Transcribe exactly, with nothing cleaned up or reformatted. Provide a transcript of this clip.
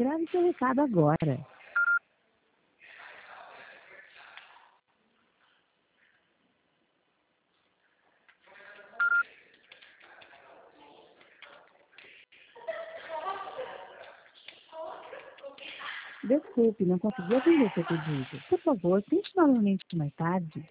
Grave seu recado agora. Desculpe, não consegui atender seu pedido. Por favor, tente novamente mais tarde.